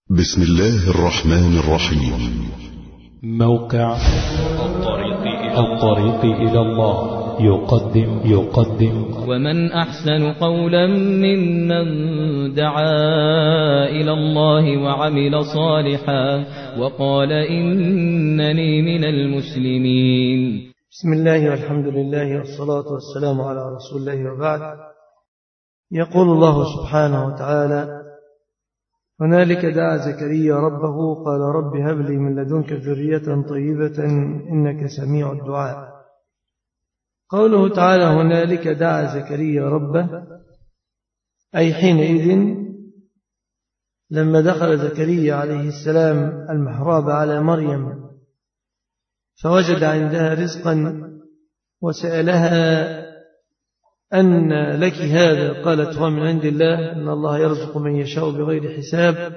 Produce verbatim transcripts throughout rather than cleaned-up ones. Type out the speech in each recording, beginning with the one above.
بسم الله الرحمن الرحيم. موقع الطريق إلى, الطريق إلى الله يقدم يقدم ومن أحسن قولا ممن دعا إلى الله وعمل صالحا وقال إنني من المسلمين. بسم الله والحمد لله والصلاة والسلام على رسول الله وبعد. يقول الله سبحانه وتعالى: هنالك دعا زكريا ربه قال رب هب لي من لدنك ذرية طيبة إنك سميع الدعاء. قوله تعالى هنالك دعا زكريا ربه أي حينئذ لما دخل زكريا عليه السلام المحراب على مريم فوجد عندها رزقا وسألها أن لك هذا؟ قالت هو من عند الله إن الله يرزق من يشاء بغير حساب.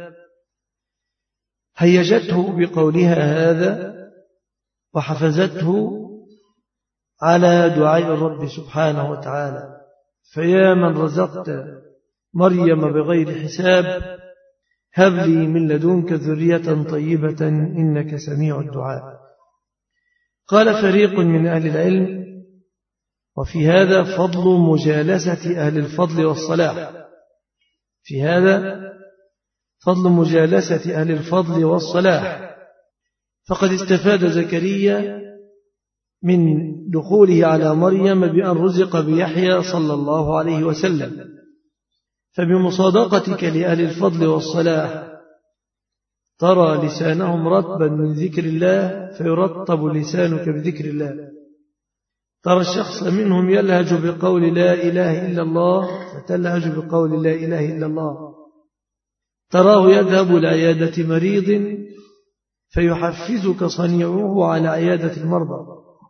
هيجته بقولها هذا وحفزته على دعاء الرب سبحانه وتعالى: فيا من رزقت مريم بغير حساب هب لي من لدنك ذرية طيبة إنك سميع الدعاء. قال فريق من أهل العلم: وفي هذا فضل مجالسة أهل الفضل والصلاح في هذا فضل مجالسة أهل الفضل والصلاح فقد استفاد زكريا من دخوله على مريم بأن رزق بيحيى صلى الله عليه وسلم، فبمصادقتك لأهل الفضل والصلاح ترى لسانهم رطبا من ذكر الله فيرطب لسانك بذكر الله. ترى الشخص منهم يلهج بقول لا إله إلا الله فتلهج بقول لا إله إلا الله. تراه يذهب لعيادة مريض فيحفزك صنيعه على عيادة المرضى.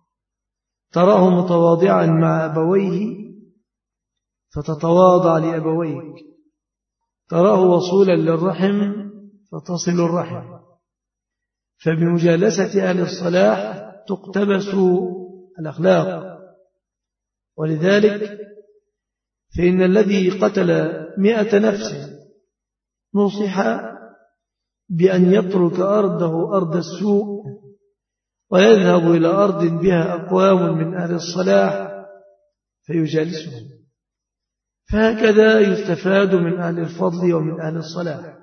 تراه متواضعا مع أبويه فتتواضع لأبويك. تراه وصولا للرحم فتصل الرحم. فبمجالسة أهل الصلاح تقتبس الأخلاق. ولذلك فإن الذي قتل مئة نفس نصح بأن يترك أرضه أرض السوء ويذهب إلى أرض بها أقوام من أهل الصلاح فيجالسهم. فهكذا يستفاد من أهل الفضل ومن أهل الصلاح.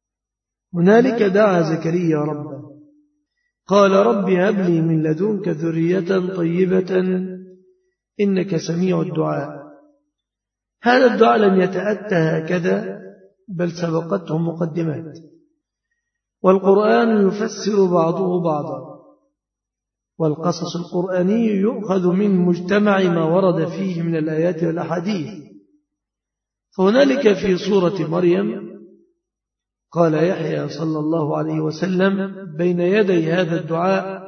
هنالك دعا زكريا ربه قال رب هب لي من لدنك ذرية طيبة إنك سميع الدعاء. هذا الدعاء لم يتأتى هكذا بل سبقته مقدمات، والقرآن يفسر بعضه بعضا، والقصص القرآني يؤخذ من مجتمع ما ورد فيه من الآيات والأحاديث. فهنالك في سورة مريم قال يحيى صلى الله عليه وسلم بين يدي هذا الدعاء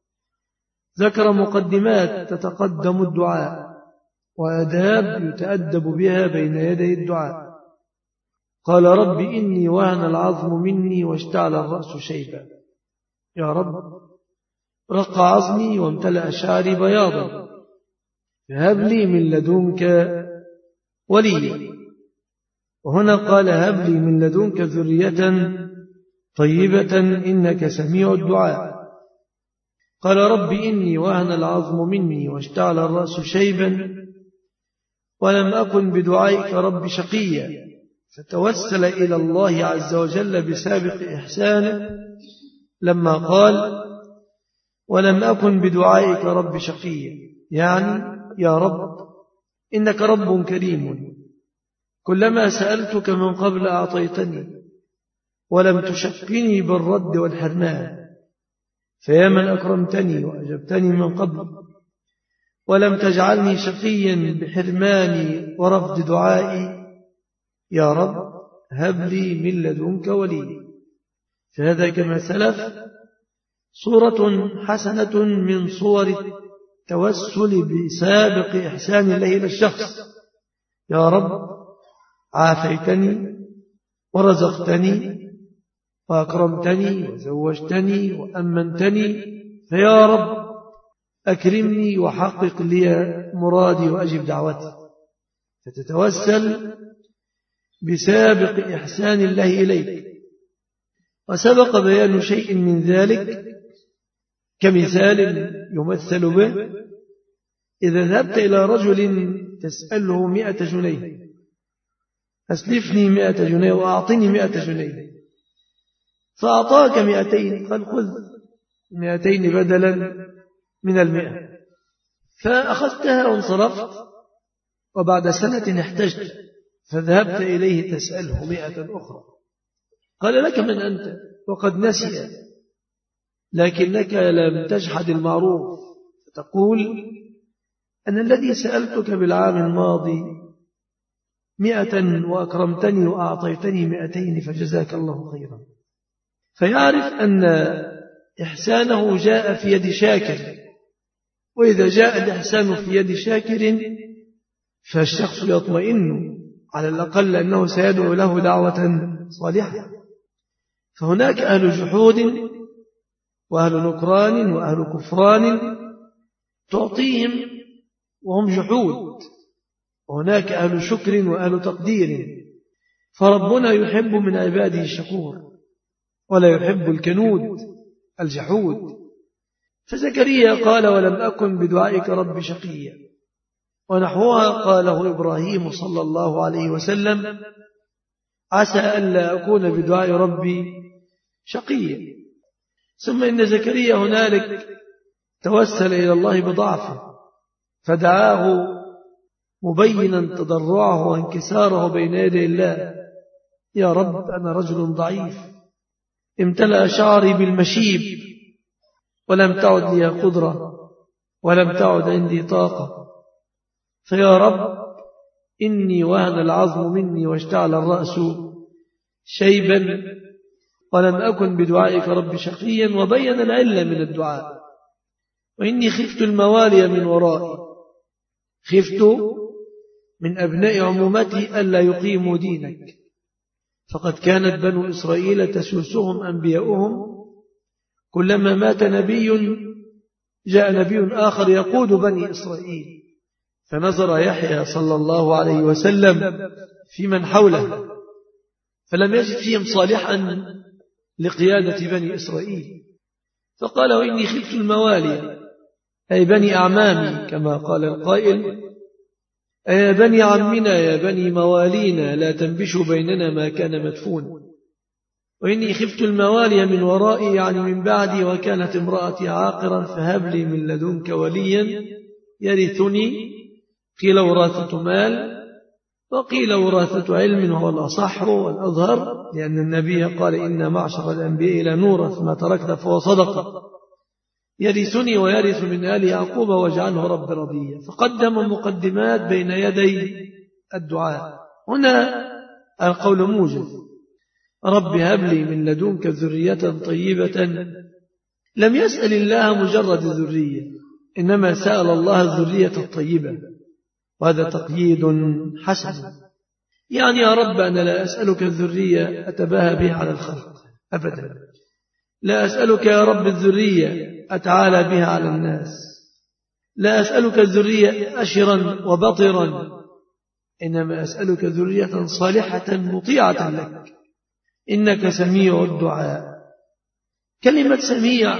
ذكر مقدمات تتقدم الدعاء وآداب يتأدب بها بين يدي الدعاء. قال رب إني وهن العظم مني واشتعل الرأس شيبا. يا رب رق عظمي وامتلأ شعري بياضا فهب لي من لدنك وليا. وهنا قال هب لي من لدنك ذرية طيبة إنك سميع الدعاء. قال رب إني وهن العظم مني واشتعل الرأس شيبا ولم أكن بدعائك رب شقيا. فتوسل إلى الله عز وجل بسابق إحسانه لما قال ولم أكن بدعائك رب شقيا، يعني يا رب إنك رب كريم كلما سألتك من قبل أعطيتني ولم تشقني بالرد والحرمان. فيا من أكرمتني وأجبتني من قبل ولم تجعلني شقيا بحرماني ورفض دعائي. يا رب هب لي من لدنك ولي. فهذا كما سلف صورة حسنة من صور التوسل بسابق إحسان الله إلى الشخص. يا رب عافيتني ورزقتني وأكرمتني وزوجتني وأمنتني، فيا رب أكرمني وحقق لي مرادي وأجب دعوتي. فتتوسل بسابق إحسان الله إليك وسبق بيان شيء من ذلك كمثال يمثل به: إذا ذهبت إلى رجل تسأله مئة جنيه، أسلفني مئة جنيه وأعطني مئة جنيه، فأعطاك مئتين، قال خذ مئتين بدلا من المئة، فأخذتها وانصرفت، وبعد سنة احتجت فذهبت إليه تسأله مئة أخرى، قال لك من أنت؟ وقد نسي، لكنك لم تجحد المعروف، فتقول أنا الذي سألتك بالعام الماضي مئة وأكرمتني وأعطيتني مئتين فجزاك الله خيرا. فيعرف أن إحسانه جاء في يد شاكر، وإذا جاء الإحسان في يد شاكر فالشخص يطمئن على الأقل أنه سيدعو له دعوة صالحة. فهناك أهل جحود وأهل نكران وأهل كفران تعطيهم وهم جحود، وهناك أهل شكر وأهل تقدير، فربنا يحب من عباده الشكور ولا يحب الكنود الجحود. فزكريا قال ولم أكن بدعائك رب شقيا، ونحوها قاله إبراهيم صلى الله عليه وسلم: عسى ألا أكون بدعاء ربي شقيا. ثم إن زكريا هنالك توسل إلى الله بضعفه، فدعاه مبينا تضرعه وانكساره بين يدي الله: يا رب أنا رجل ضعيف، امتلأ شعري بالمشيب، ولم تعد لي قدرة، ولم تعد عندي طاقة، فيا رب إني وهن العظم مني واشتعل الرأس شيبا، ولم أكن بدعائك رب شقيا. وبين العلة من الدعاء: وإني خفت الموالي من ورائي، خفت من أبناء عمومتي ألا يقيموا دينك، فقد كانت بنو إسرائيل تسوسهم أنبياؤهم، كلما مات نبي جاء نبي آخر يقود بني إسرائيل. فنظر يحيى صلى الله عليه وسلم في من حوله فلم يجد فيهم صالحا لقيادة بني إسرائيل، فقال: وإني خفت الموالي، أي بني أعمامي، كما قال القائل: يا بني عمنا يا بني موالينا لا تنبشوا بيننا ما كان مدفون. وإني خفت الموالي من ورائي، يعني من بعدي، وكانت امرأتي عاقرا فهب لي من لدنك وليا يرثني. قيل وراثة مال، وقيل وراثة علم، وهو الأصح والأظهر، لأن النبي قال: إن معشر الأنبياء لا نورث ما تركت فهو صدقة، يرثني ويرث من آل يعقوب واجعله رب رضيا. فقدم مقدمات بين يدي الدعاء. هنا القول موجز: رب هب لي من لدنك ذرية طيبة. لم يسأل الله مجرد الذرية، إنما سأل الله الذرية الطيبة، وهذا تقييد حسن. يعني يا رب أنا لا أسألك الذرية أتباهى بها على الخلق أبدا، لا أسألك يا رب الذرية أتعالى بها على الناس، لا أسألك الذرية أشرا وبطرا، إنما أسألك ذرية صالحة مطيعة لك، إنك سميع الدعاء. كلمة سميع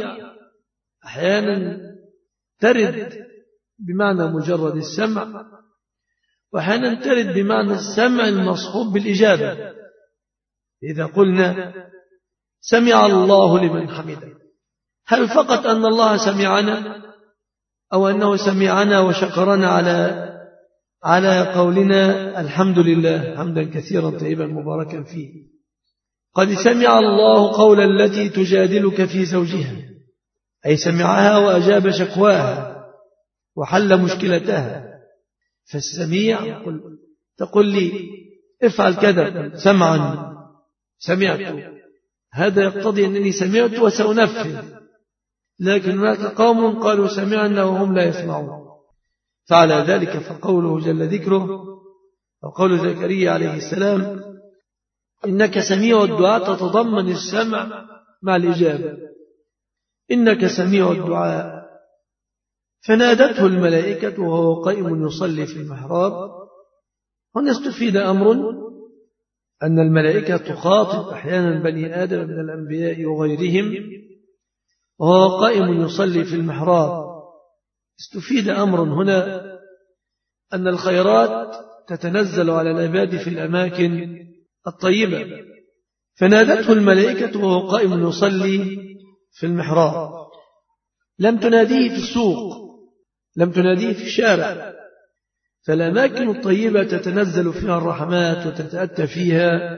أحيانا ترد بمعنى مجرد السمع، وأحيانا ترد بمعنى السمع المصحوب بالإجابة. إذا قلنا سمع الله لمن حمده، هل فقط أن الله سمعنا، أو أنه سمعنا وشكرنا على على قولنا الحمد لله حمدا كثيرا طيبا مباركا فيه؟ قد سمع الله قول التي تجادلك في زوجها، أي سمعها وأجاب شكواها وحل مشكلتها. فالسميع تقول لي افعل كذا سمعا، سمعت، هذا يقتضي أنني سمعت وسأنفذ. لكن هناك قوم قالوا سمعنا وهم لا يسمعون، فعلى ذلك فقوله جل ذكره وقول زكريا عليه السلام إنك سميع الدعاء تتضمن السمع مع الإجابة، إنك سميع الدعاء. فنادته الملائكة وهو قائم يصلي في المحراب. هنا استفيد أمر: أن الملائكة تخاطب أحيانا بني آدم من الأنبياء وغيرهم وهو قائم يصلي في المحراب. استفيد أمر هنا أن الخيرات تتنزل على العباد في الأماكن الطيبة، فنادته الملائكة وهو قائم يصلي في المحراب، لم تناديه في السوق، لم تناديه في الشارع، فالأماكن الطيبة تتنزل فيها الرحمات وتتأتى فيها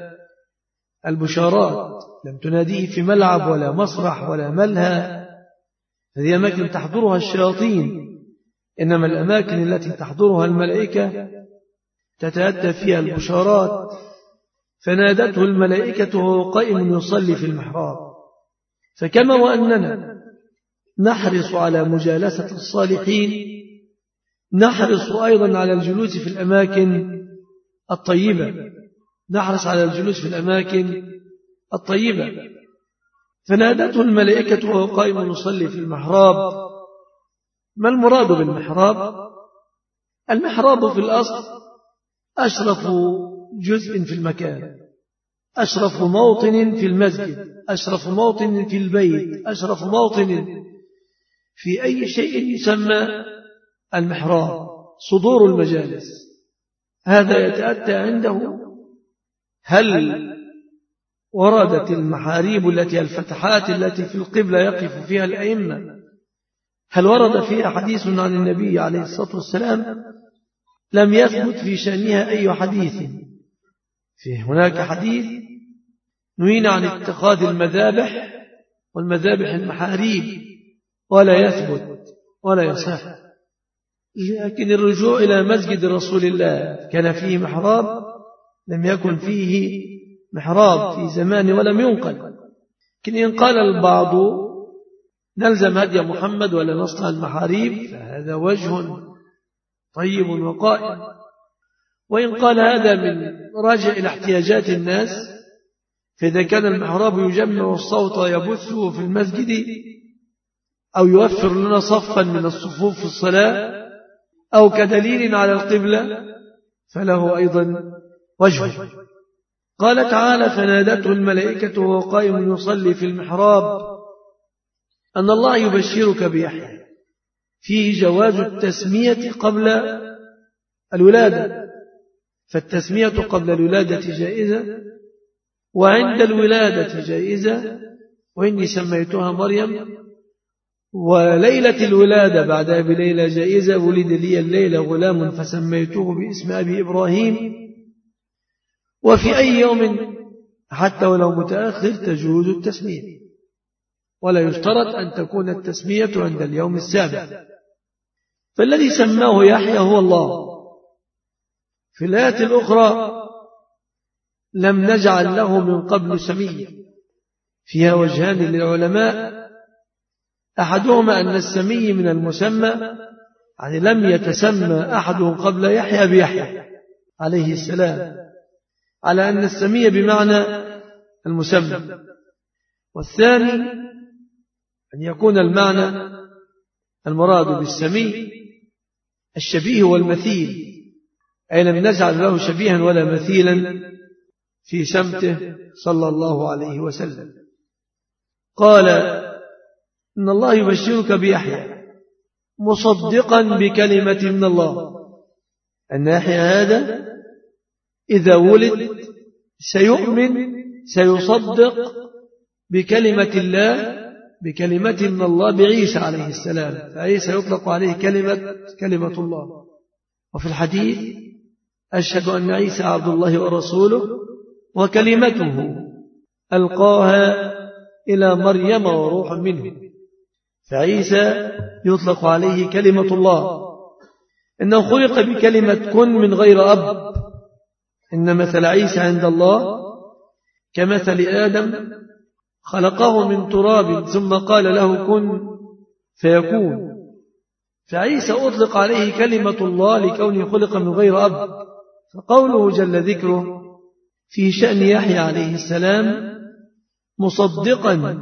البشارات، لم تناديه في ملعب ولا مسرح ولا ملهى، هذه أماكن تحضرها الشياطين، إنما الأماكن التي تحضرها الملائكة تتأتى فيها البشارات. فنادته الملائكة وهو قائم يصلي في المحراب. فكما وأننا نحرص على مجالسة الصالحين، نحرص أيضا على الجلوس في الأماكن الطيبة، نحرص على الجلوس في الأماكن الطيبة. فنادته الملائكة وهو قائم يصلي في المحراب. ما المراد بالمحراب؟ المحراب في الأصل أشرف جزء في المكان، أشرف موطن في المسجد، أشرف موطن في البيت، أشرف موطن في أي شيء يسمى المحراب، صدور المجالس. هذا يتأتى عنده هل وردت المحاريب التي الفتحات التي في القبلة يقف فيها الأئمة، هل ورد فيها حديث عن النبي عليه الصلاة والسلام؟ لم يثبت في شأنها أي حديث. في هناك حديث نهينا عن اتخاذ المذابح والمذابح المحاريب، ولا يثبت ولا يصح. لكن الرجوع إلى مسجد رسول الله كان فيه محراب، لم يكن فيه محراب في زمان ولم ينقل. لكن إن قال البعض نلزم هدي محمد ولا نصنع المحاريب فهذا وجه طيب وقائم، وإن قال هذا من راجع إلى احتياجات الناس، فإذا كان المحراب يجمع الصوت يبثه في المسجد أو يوفر لنا صفا من الصفوف في الصلاة أو كدليل على القبلة فله أيضا وجه. قال تعالى فنادته الملائكة وهو قائم يصلي في المحراب أن الله يبشرك بيحيى، فيه جواز التسمية قبل الولادة، فالتسمية قبل الولادة جائزة وعند الولادة جائزة، وإني سميتها مريم، وليلة الولادة بعدها بليلة جائزة، ولد لي الليلة غلام فسميته باسم أبي إبراهيم، وفي أي يوم حتى ولو متأخر تجوز التسمية، ولا يشترط أن تكون التسمية عند اليوم السابع. فالذي سماه يحيى هو الله. في الآيات الأخرى لم نجعل له من قبل سميا، فيها وجهان للعلماء، أحدهما أن السمي من المسمى، يعني لم يتسمى أحد قبل يحيى بيحيى عليه السلام، على أن السمي بمعنى المسمى. والثاني أن يكون المعنى المراد بالسمي الشبيه والمثيل، أي لم نجعل له شبيها ولا مثيلا في سمته صلى الله عليه وسلم. قال إن الله يبشرك بيحيى مصدقا بكلمة من الله، أن يحيى هذا إذا ولد سيؤمن سيصدق بكلمة الله، بكلمة من الله بعيسى عليه السلام، فعيسى يطلق عليه كلمة كلمة الله. وفي الحديث أشهد أن عيسى عبد الله ورسوله وكلمته ألقاها إلى مريم وروح منه، فعيسى يطلق عليه كلمة الله. إنه خلق بكلمة كن من غير أب، إن مثل عيسى عند الله كمثل آدم خلقه من تراب ثم قال له كن فيكون. فعيسى أطلق عليه كلمة الله لكونه خلق من غير أب. فقوله جل ذكره في شأن يحيى عليه السلام مصدقا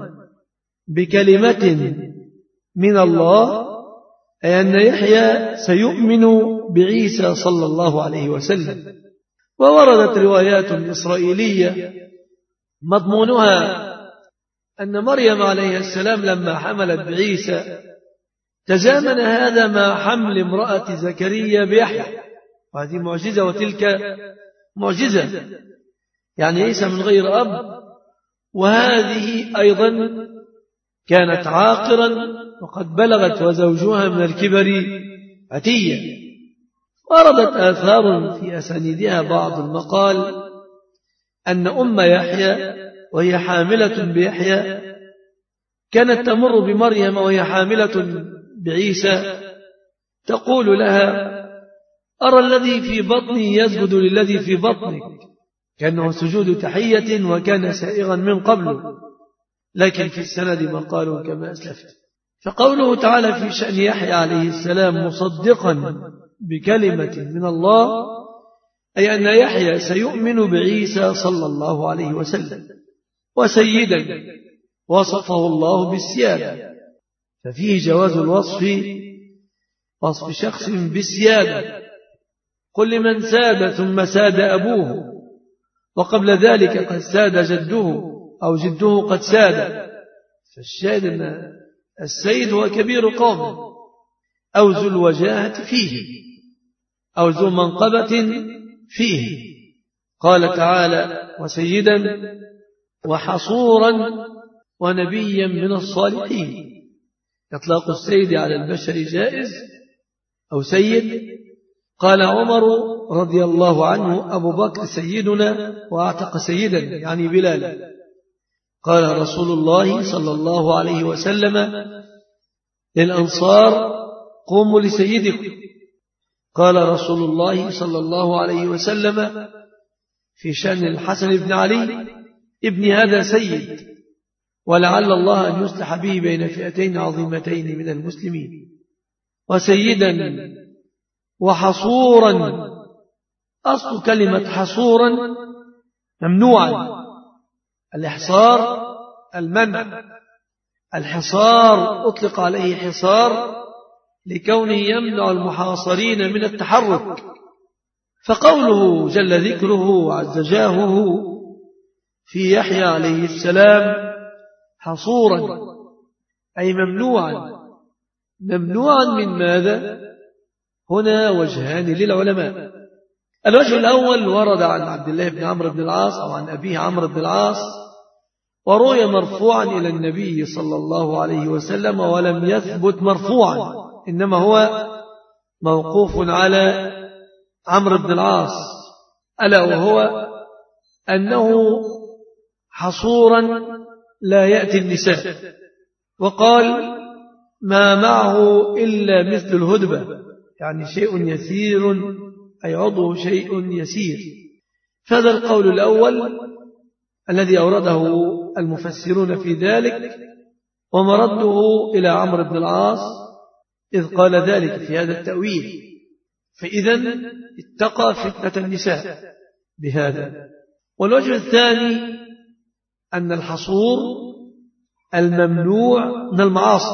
بكلمة من الله، أي أن يحيى سيؤمن بعيسى صلى الله عليه وسلم. ووردت روايات إسرائيلية مضمونها أن مريم عليه السلام لما حملت بعيسى تزامن هذا مع حمل امرأة زكريا بيحيى، وهذه معجزة وتلك معجزة، يعني عيسى من غير أب، وهذه أيضا كانت عاقرا وقد بلغت وزوجها من الكبر عتية. وردت آثار في أسانيدها بعض المقال أن أم يحيى وهي حاملة بيحيى كانت تمر بمريم وهي حاملة بعيسى تقول لها: أرى الذي في بطني يسجد للذي في بطنك، كأنه سجود تحية وكان سائغا من قبل، لكن في السند مقال كما أسلفت. فقوله تعالى في شأن يحيى عليه السلام مصدقا بكلمة من الله، أي أن يحيى سيؤمن بعيسى صلى الله عليه وسلم، وسيدا وصفه الله بالسيادة، ففيه جواز الوصف وصف شخص بالسيادة. قل لمن ساد ثم ساد أبوه وقبل ذلك قد ساد جده أو جده قد ساد، فالشاهد أن السيد هو كبير قوم أو ذو الوجاهة فيه أو ذو منقبة فيه. قال تعالى: وسيدا وحصورا ونبيا من الصالحين. إطلاق السيد على البشر جائز أو سيد. قال عمر رضي الله عنه: أبو بكر سيدنا وأعتق سيدا، يعني بلال. قال رسول الله صلى الله عليه وسلم للأنصار: قوموا لسيدكم. قال رسول الله صلى الله عليه وسلم في شأن الحسن بن علي: ابن هذا سيد، ولعل الله أن يصلح به بين فئتين عظيمتين من المسلمين. وسيدا وحصورا، أصل كلمة حصورا ممنوعا، الإحصار المنع. الحصار أطلق عليه حصار لكونه يمنع المحاصرين من التحرك، فقوله جل ذكره وعز جاهه في يحيى عليه السلام حصورا أي ممنوعا. ممنوعا من ماذا؟ هنا وجهان للعلماء. الوجه الأول ورد عن عبد الله بن عمرو بن العاص أو عن أبيه عمرو بن العاص، وروي مرفوعا إلى النبي صلى الله عليه وسلم، ولم يثبت مرفوعا، إنما هو موقوف على عمرو بن العاص، ألا وهو أنه حصورا لا يأتي النساء، وقال: ما معه إلا مثل الهدبة، يعني شيء يسير، أي عضو شيء يسير. فهذا القول الأول الذي أورده المفسرون في ذلك، ومرده إلى عمرو بن العاص إذ قال ذلك في هذا التأويل، فإذن اتقى فتنة النساء بهذا. والوجه الثاني أن الحصور الممنوع من المعاصي،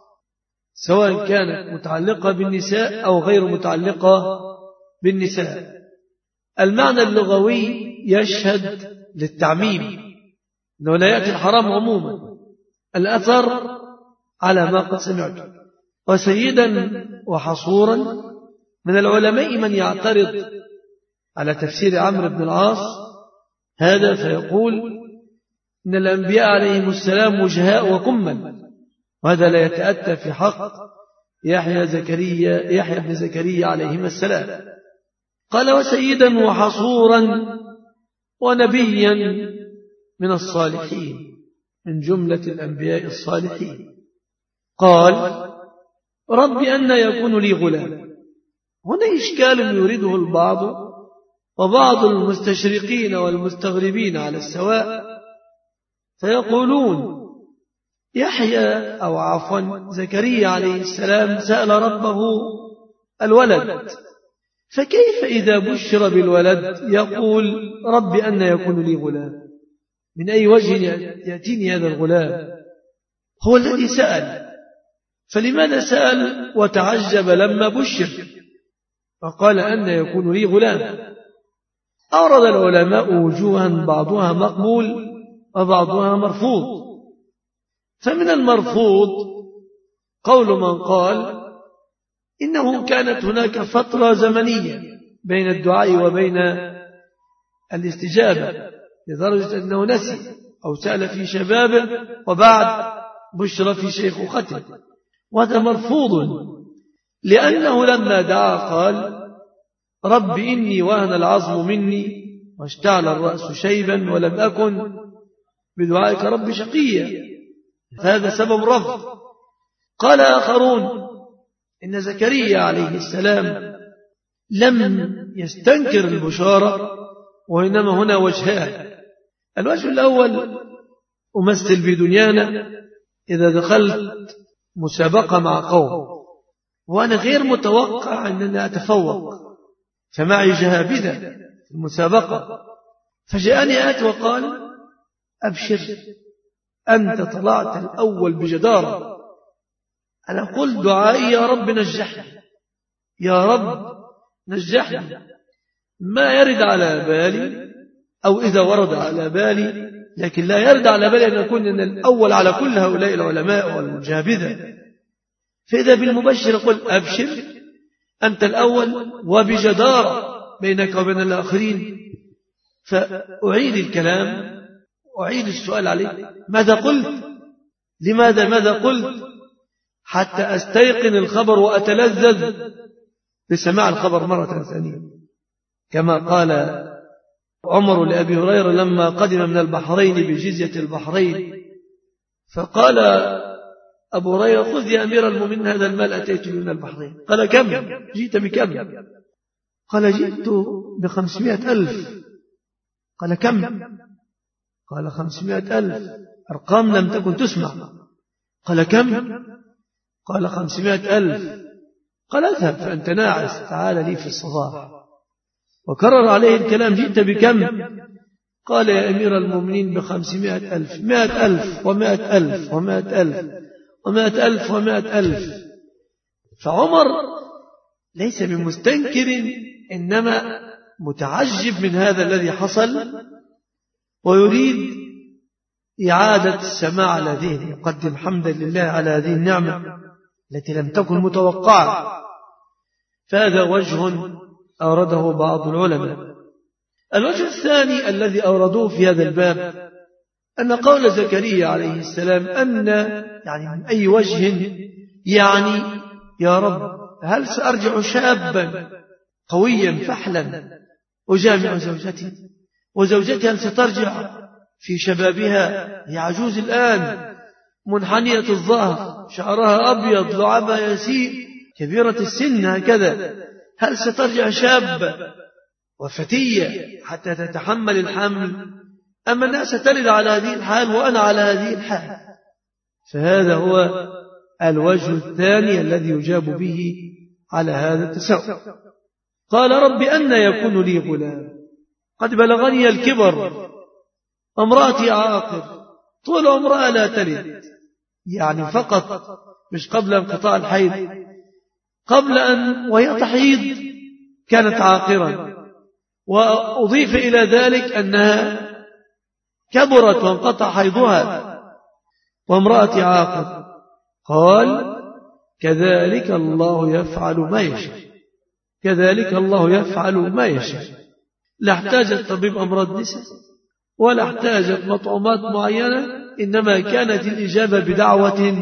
سواء كانت متعلقة بالنساء أو غير متعلقة بالنساء. المعنى اللغوي يشهد للتعميم، أنه لا يأتي الحرام عموما. الأثر على ما قد سمعت. وسيدا وحصورا، من العلماء من يعترض على تفسير عمرو بن العاص هذا فيقول إن الأنبياء عليهم السلام وجهاء وكما، وهذا لا يتأتى في حق يحيى زكريا يحيى بن زكريا عليهما السلام. قال: وسيدا وحصورا ونبيا من الصالحين، من جملة الأنبياء الصالحين. قال: رب أن يكون لي غلام. هنا إشكال يريده البعض، وبعض المستشرقين والمستغربين على السواء، فيقولون يحيى أو عفوا زكريا عليه السلام سأل ربه الولد، فكيف إذا بشر بالولد يقول رب أن يكون لي غلام؟ من أي وجه يأتيني هذا الغلام؟ هو الذي سأل، فلماذا سأل وتعجب لما بشر فقال أن يكون لي غلام؟ أورد العلماء وجوها بعضها مقبول وبعضها مرفوض. فمن المرفوض قول من قال إنه كانت هناك فترة زمنية بين الدعاء وبين الاستجابة لدرجة أنه نسي أو سأل في شبابه وبعد بشر في شيخوخته، وهذا مرفوض، لأنه لما دعا قال رب إني وهن العظم مني واشتعل الرأس شيبا ولم أكن بدعائك رب شقيا، فهذا سبب رفض. قال آخرون إن زكريا عليه السلام لم يستنكر البشارة، وإنما هنا وجهان. الوجه الأول أمثل بدنيانا إذا دخلت مسابقة مع قوم وأنا غير متوقع أنني أتفوق، فمعي جهابذة في المسابقة، فجاءني آت وقال أبشر أنت طلعت الأول بجدارة. أنا أقول دعائي يا رب نجحني، يا رب نجحني. ما يرد على بالي، أو إذا ورد على بالي، لكن لا يرد على بالي أن أكون أن الأول على كل هؤلاء العلماء والجابذة. فإذا بالمبشر يقول أبشر أنت الأول وبجدارة بينك وبين الآخرين. فأعيد الكلام، أعيد السؤال عليه، ماذا قلت؟ لماذا ماذا قلت؟ حتى أستيقن الخبر وأتلذذ بسماع الخبر مرة ثانية، كما قال عمر لأبي هريرة لما قدم من البحرين بجزية البحرين، فقال أبو هريرة خذ يا أمير المؤمنين هذا المال أتيت من البحرين. قال كم؟ جئت بكم؟ قال جئت بخمسمائة ألف. قال كم؟ قال خمسمائة ألف، أرقام لم تكن تسمع. قال كم؟ قال خمسمائة ألف. قال اذهب فأنت ناعس، تعال لي في الصباح. وكرر عليه الكلام جئت بكم؟ قال يا أمير المؤمنين بخمسمائة ألف. مائة ألف ومائة ألف ومائة ألف ومائة ألف ومائة ألف. فعمر ليس بمستنكر، إنما متعجب من هذا الذي حصل، ويريد إعادة السماع على ذهنه، يقدم حمدا لله على هذه النعمة التي لم تكن متوقعة. فهذا وجه أورده بعض العلماء. الوجه الثاني الذي أوردوه في هذا الباب أن قول زكريا عليه السلام أن يعني من أي وجه، يعني يا رب هل سأرجع شابا قويا فحلا أجامع زوجتي، وزوجتي هل سترجع في شبابها، هي عجوز الآن منحنية الظهر، شعرها أبيض، لعابها يسير، كبيرة السن هكذا، هل سترجع شابة وفتية حتى تتحمل الحمل، أما الناس ستلد على هذه الحال وأنا على هذه الحال؟ فهذا هو الوجه الثاني الذي يجاب به على هذا التساؤل. قال رب أن يكون لي غلام قد بلغني الكبر امرأتي عاقر طول عمرها لا تلد، يعني فقط مش قبل انقطاع الحيض، قبل أن وهي تحيض كانت عاقرا، وأضيف إلى ذلك أنها كبرت وانقطع حيضها وامرأتي عاقر. قال كذلك الله يفعل ما يشاء، كذلك الله يفعل ما يشاء. لا احتاجت طبيب أمراض نساء ولا احتاجت مطعومات معينة، إنما كانت الإجابة بدعوة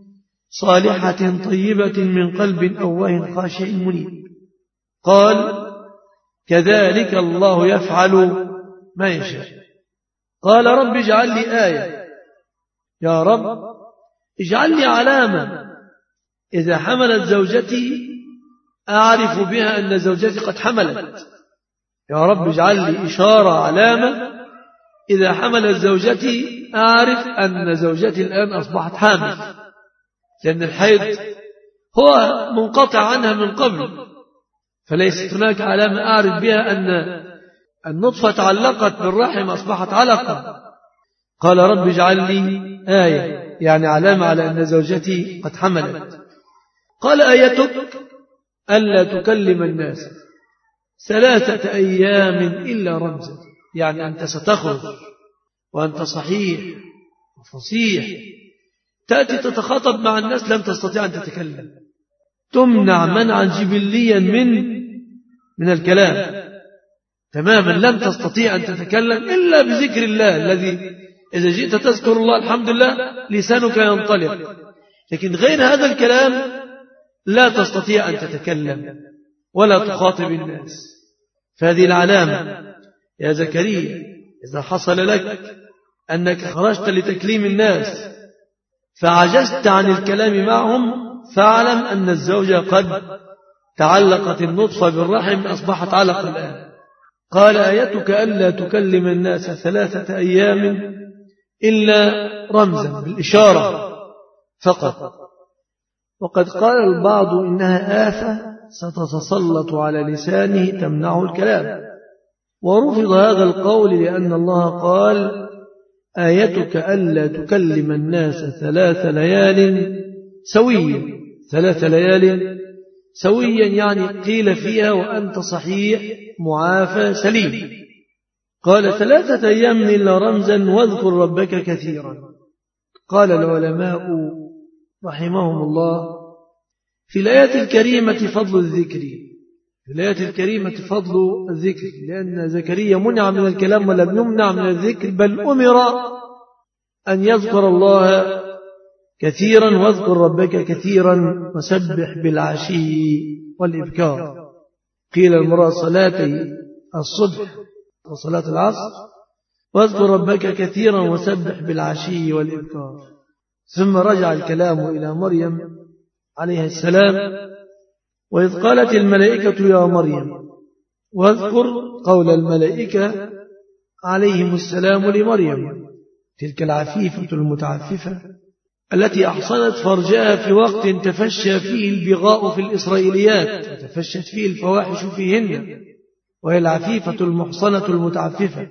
صالحة طيبة من قلب أواه خاشع منيب. قال كذلك الله يفعل ما يشاء. قال رب اجعل لي آية، يا رب اجعل لي علامة إذا حملت زوجتي أعرف بها أن زوجتي قد حملت. يا رب اجعل لي إشارة علامة إذا حملت زوجتي أعرف أن زوجتي الآن أصبحت حامل، لأن الحيض هو منقطع عنها من قبل، فليست هناك علامة أعرف بها أن النطفة تعلقت بالرحم أصبحت علقة. قال رب اجعل لي آية، يعني علامة على أن زوجتي قد حملت. قال آيتك ألا تكلم الناس ثلاثة أيام إلا رمزا، يعني أنت ستخرج وأنت صحيح وفصيح، تأتي تتخاطب مع الناس لم تستطيع أن تتكلم، تمنع منعا جبليا من من الكلام تماما، لم تستطيع أن تتكلم إلا بذكر الله الذي إذا جئت تذكر الله الحمد لله لسانك ينطلق، لكن غير هذا الكلام لا تستطيع أن تتكلم ولا تخاطب الناس. فهذه العلامة يا زكريا، إذا حصل لك أنك خرجت لتكليم الناس فعجزت عن الكلام معهم، فاعلم أن الزوجة قد تعلقت النطفة بالرحم أصبحت علقة الآن. قال آيتك ألا تكلم الناس ثلاثة أيام إلا رمزا، بالإشارة فقط. وقد قال البعض إنها آفة ستتسلط على لسانه تمنعه الكلام، ورفض هذا القول لأن الله قال آيتك ألا تكلم الناس ثلاث ليال سويا، ثلاث ليال سويا يعني قيل فيها وأنت صحيح معافى سليم. قال ثلاثة أيام إلا رمزا واذكر ربك كثيرا. قال العلماء رحمهم الله في الآية الكريمة فضل الذكر، في الآية الكريمة فضل الذكر، لأن زكريا منع من الكلام ولم يمنع من الذكر، بل أمر أن يذكر الله كثيرا واذكر ربك كثيرا وسبح بالعشي والإبكار. قيل المراد صلاتي الصبح وصلاة العصر، واذكر ربك كثيرا وسبح بالعشي والإبكار. ثم رجع الكلام إلى مريم عليه السلام، وإذ قالت الملائكة يا مريم، واذكر قول الملائكة عليهم السلام لمريم، تلك العفيفة المتعففة التي أحصنت فرجها في وقت تفشى فيه البغاء في الإسرائيليات وتفشت فيه الفواحش فيهن، وهي العفيفة المحصنة المتعففة،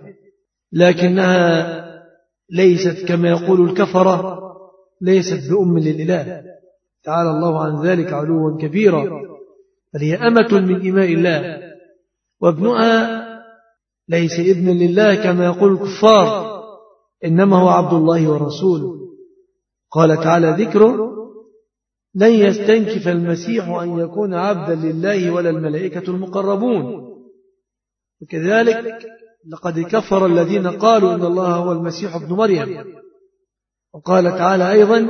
لكنها ليست كما يقول الكفرة، ليست بأم للإله تعالى الله عن ذلك علوا كبيرا، بل هي أمة من إماء الله، وابنها ليس ابنا لله كما يقول الكفار، إنما هو عبد الله ورسوله. قال تعالى ذكره لن يستنكف المسيح أن يكون عبدا لله ولا الملائكة المقربون. وكذلك لقد كفر الذين قالوا إن الله هو المسيح ابن مريم. وقال تعالى أيضا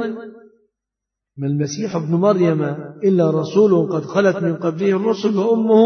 ما المسيح ابن مريم إلا رسول قد خلت من قبله الرسل وأمه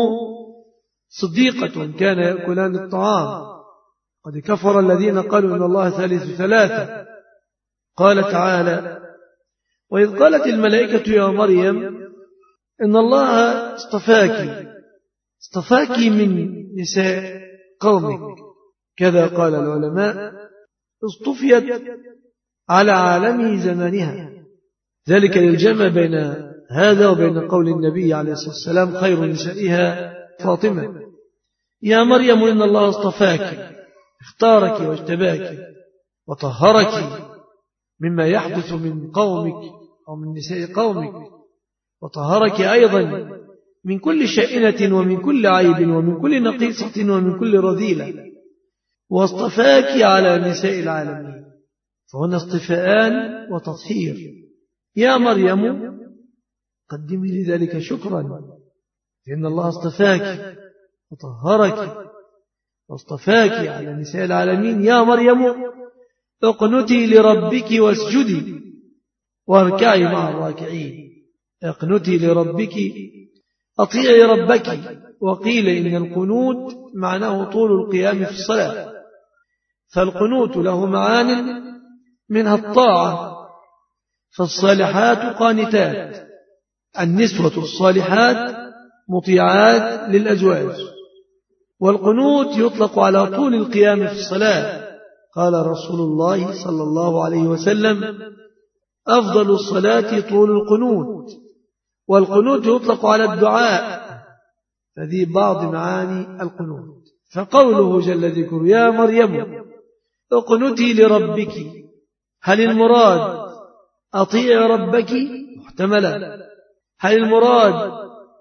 صديقة كان يأكلان الطعام. قد كفر الذين قالوا إن الله ثالث ثلاثة. قال تعالى وإذ قالت الملائكة يا مريم إن الله اصطفاك اصطفاك من نساء قومك. كذا قال العلماء اصطفيت على عالم زمانها، ذلك للجمع بين هذا وبين قول النبي عليه الصلاة والسلام خير نسائها فاطمة. يا مريم إن الله اصطفاك، اختارك واجتباك وطهرك مما يحدث من قومك أو من نساء قومك، وطهرك أيضا من كل شائنة ومن كل عيب ومن كل نقيصة ومن كل رذيلة، واصطفاك على نساء العالمين. فهنا اصطفاءان وتطهير. يا مريم قدمي لذلك شكرا، لأن الله اصطفاك وطهرك واصطفاك على نساء العالمين. يا مريم اقنتي لربك واسجدي واركعي مع الراكعين. اقنتي لربك أطيعي ربك. وقيل إن القنوت معناه طول القيام في الصلاة، فالقنوت له معان منها الطاعة، فالصالحات قانتات، النسوة الصالحات مطيعات للأزواج. والقنوت يطلق على طول القيام في الصلاة. قال رسول الله صلى الله عليه وسلم أفضل الصلاة طول القنوت. والقنوت يطلق على الدعاء، فذي بعض معاني القنوت. فقوله جل ذكره يا مريم اقنتي لربك، هل المراد أطيع ربك؟ محتملا. هل المراد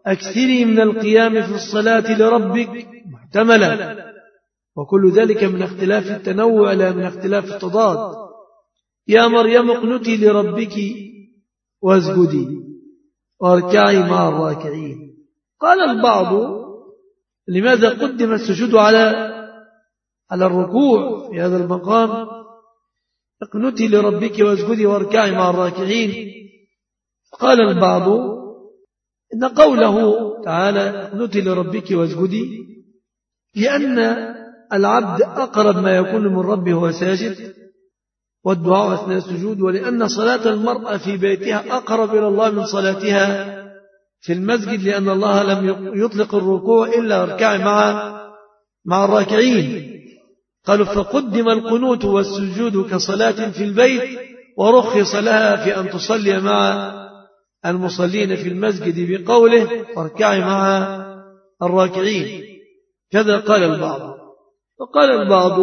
أكثري من القيام في الصلاة لربك محتملا، وكل ذلك من اختلاف التنوع لا من اختلاف التضاد. يا مريم اقنتي لربك واسجدي واركعي مع الراكعين. قال البعض لماذا قدم السجود على على الركوع في هذا المقام؟ اقنتي لربك واسجدي واركعي مع الراكعين. قال البعض إن قوله تعالى اقنتي لربك واسجدي لأن العبد أقرب ما يكون من ربه وهو ساجد والدعاء أثناء السجود، ولأن صلاة المرأة في بيتها أقرب إلى الله من صلاتها في المسجد، لأن الله لم يطلق الركوع إلا اركعي مع مع الراكعين. قالوا فقدم القنوت والسجود كصلاة في البيت، ورخص لها في أن تصلي مع المصلين في المسجد بقوله واركعي مع الراكعين. كذا قال البعض. وقال البعض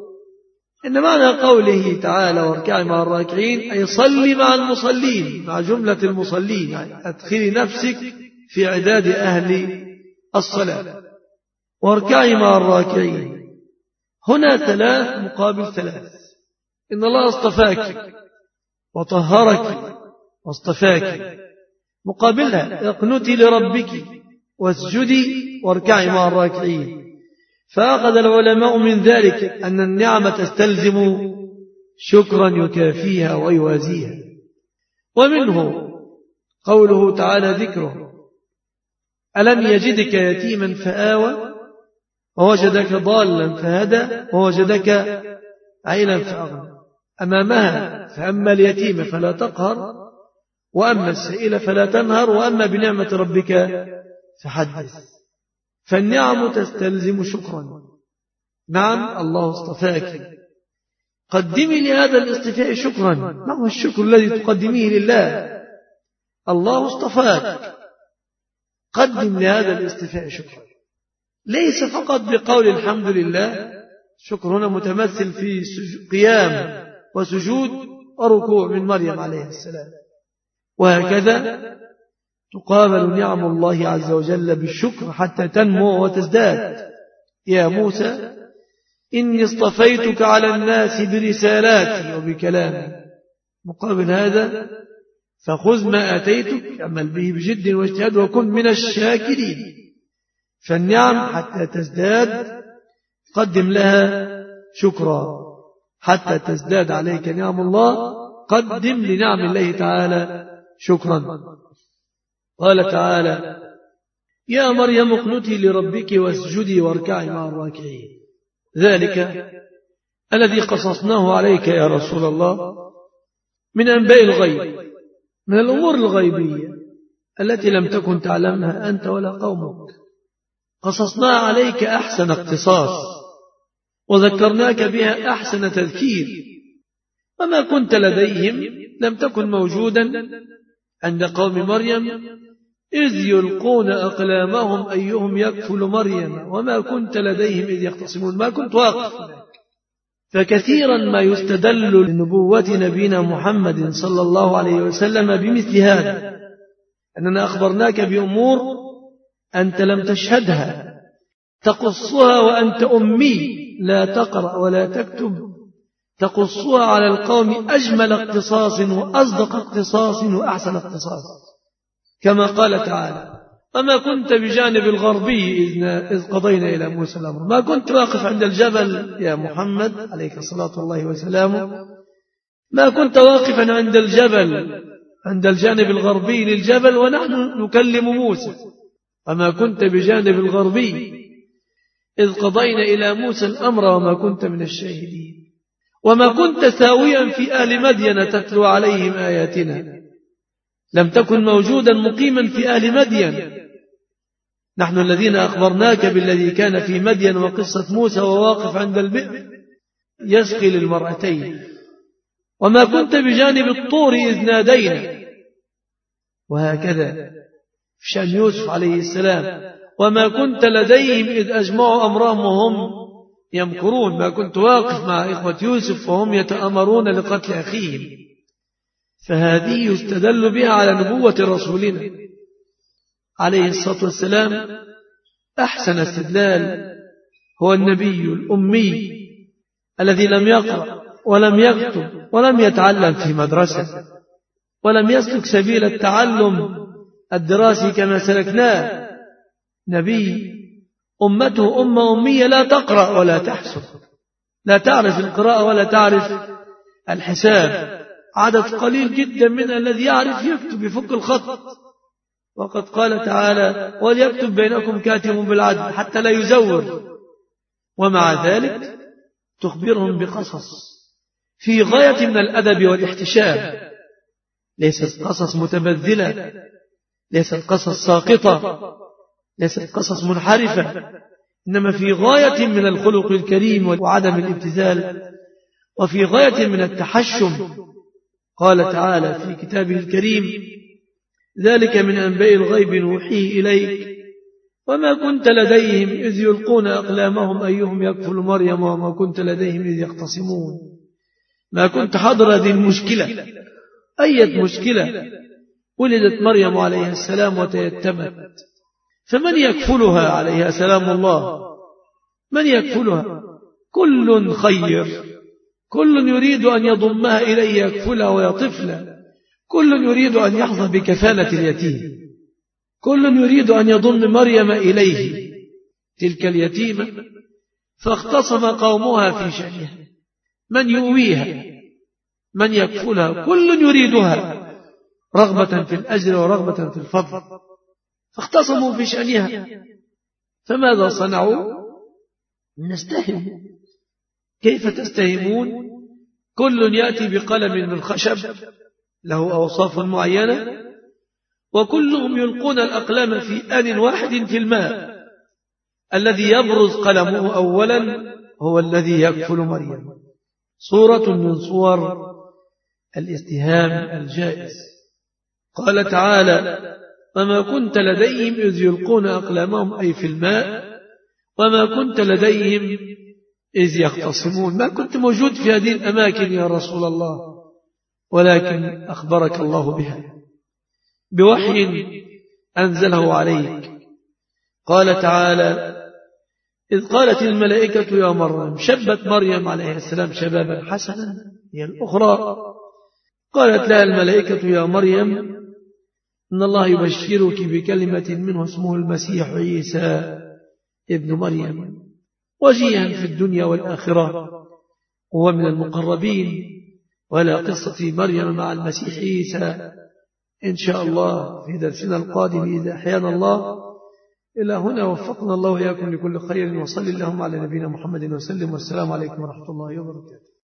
إن معنى قوله تعالى واركعي مع الراكعين أي صلي مع المصلين، مع جملة المصلين، يعني أدخلي نفسك في عداد أهل الصلاة. واركعي مع الراكعين هنا ثلاث مقابل ثلاث. إن الله اصطفاك وطهرك واصطفاك. مقابلها اقنتي لربك واسجدي واركعي مع الراكعين. فأخذ العلماء من ذلك أن النعمة تستلزم شكرا يكافيها ويوازيها. ومنه قوله تعالى ذكره ألم يجدك يتيما فآوى ووجدك ضالا فهدى ووجدك عيلا فأغنى. أمامها فأما اليتيم فلا تقهر وأما السائل فلا تنهر وأما بنعمة ربك فحدث. فالنعم تستلزم شكرا. نعم الله اصطفاك، قدمي لهذا الاصطفاء شكرا. ما هو الشكر الذي تقدميه لله؟ الله اصطفاك، قدم لهذا الاصطفاء شكرا. ليس فقط بقول الحمد لله، شكر هنا متمثل في قيام وسجود وركوع من مريم عليه السلام. وهكذا تقابل نعم الله عز وجل بالشكر حتى تنمو وتزداد. يا موسى إني اصطفيتك على الناس برسالاتي وبكلامي. مقابل هذا فخذ ما أتيتك اعمل به بجد واجتهاد وكن من الشاكرين. فالنعم حتى تزداد قدم لها شكرا. حتى تزداد عليك نعم الله قدم لنعم الله تعالى شكرا. قال تعالى يا مريم اقنتي لربك واسجدي واركعي مع الراكعين. ذلك الذي قصصناه عليك يا رسول الله من أنباء الغيب، من الأمور الغيبية التي لم تكن تعلمها أنت ولا قومك. قصصناها عليك أحسن اقتصاص وذكرناك بها أحسن تذكير. وما كنت لديهم، لم تكن موجودا عند قوم مريم إذ يلقون أقلامهم أيهم يكفل مريم وما كنت لديهم إذ يختصمون. ما كنت واقف. فكثيرا ما يستدل لنبوة نبينا محمد صلى الله عليه وسلم بمثل هذا، أننا أخبرناك بأمور أنت لم تشهدها، تقصها وأنت أمي لا تقرأ ولا تكتب، تقصها على القوم أجمل اقتصاص وأصدق اقتصاص وأحسن اقتصاص. كما قال تعالى وما كنت بجانب الغربي إذ قضينا إلى موسى الأمر. ما كنت واقف عند الجبل يا محمد عليك صلاة الله وسلامه، ما كنت واقفا عند الجبل عند الجانب الغربي للجبل ونحن نكلم موسى. وما كنت بجانب الغربي إذ قضينا إلى موسى الأمر وما كنت من الشاهدين. وما كنت ثاويا في أهل مدين تتلو عليهم آياتنا. لم تكن موجودا مقيما في أهل مدين. نحن الذين أخبرناك بالذي كان في مدين وقصة موسى وواقف عند البئر يسقي للمرأتين. وما كنت بجانب الطور إذ نادينا. وهكذا في شأن يوسف عليه السلام وما كنت لديهم إذ أجمعوا أمرهم وهم يمكرون. ما كنت واقف مع إخوة يوسف وهم يتأمرون لقتل أخيهم. فهذه يستدل بها على نبوة رسولنا عليه الصلاة والسلام أحسن استدلال هو النبي الأمي الذي لم يقرأ ولم يكتب ولم يتعلم في مدرسة ولم يسلك سبيل التعلم الدراسي كما سلكناه. نبي أمته أمة أمية لا تقرأ ولا تحسب، لا تعرف القراءة ولا تعرف الحساب، عدد قليل جدا من الذي يعرف يكتب يفك الخط. وقد قال تعالى وليكتب بينكم كاتب بالعدل حتى لا يزور. ومع ذلك تخبرهم بقصص في غاية من الأدب والاحتشام، ليست قصص متبذلة، ليست قصص ساقطة، ليست قصص منحرفة، إنما في غاية من الخلق الكريم وعدم الابتذال، وفي غاية من التحشم. قال تعالى في كتابه الكريم ذلك من أنباء الغيب نوحيه إليك وما كنت لديهم إذ يلقون أقلامهم أيهم يكفل مريم وما كنت لديهم إذ يختصمون. ما كنت حضر هذه المشكلة، أية مشكلة؟ ولدت مريم عليها السلام وتيتمت، فمن يكفلها عليها سلام الله؟ من يكفلها؟ كل خير، كل يريد أن يضمها إليه يكفلها ويطفلها، كل يريد أن يحظى بكفالة اليتيم، كل يريد أن يضم مريم إليه تلك اليتيمة. فاختصم قومها في شأنها، من يؤويها، من يكفلها، كل يريدها رغبة في الأجر ورغبة في الفضل، فاختصموا في شأنها. فماذا صنعوا؟ نستهم. كيف تستهمون؟ كل يأتي بقلم من خشب له أوصاف معينة، وكلهم يلقون الأقلام في آن واحد في الماء. الذي يبرز قلمه أولا هو الذي يكفل مريم. صورة من صور الاستهام الجائز. قال تعالى وما كنت لديهم إذ يلقون أقلامهم أي في الماء، وما كنت لديهم إذ يختصمون. ما كنت موجود في هذه الأماكن يا رسول الله، ولكن أخبرك الله بها بوحي أنزله عليك. قال تعالى إذ قالت الملائكة يا مريم، شبت مريم عليه السلام شبابا حسنا. هي الأخرى قالت لها الملائكة يا مريم إن الله يبشرك بكلمة منه اسمه المسيح عيسى ابن مريم وجيها في الدنيا والآخرة هو من المقربين. ولا قصة مريم مع المسيح عيسى إن شاء الله في درسنا القادم إذا أحيانا الله. إلى هنا وفقنا الله وإياكم لكل خير، وصلى اللهم على نبينا محمد وسلم، والسلام عليكم ورحمة الله وبركاته.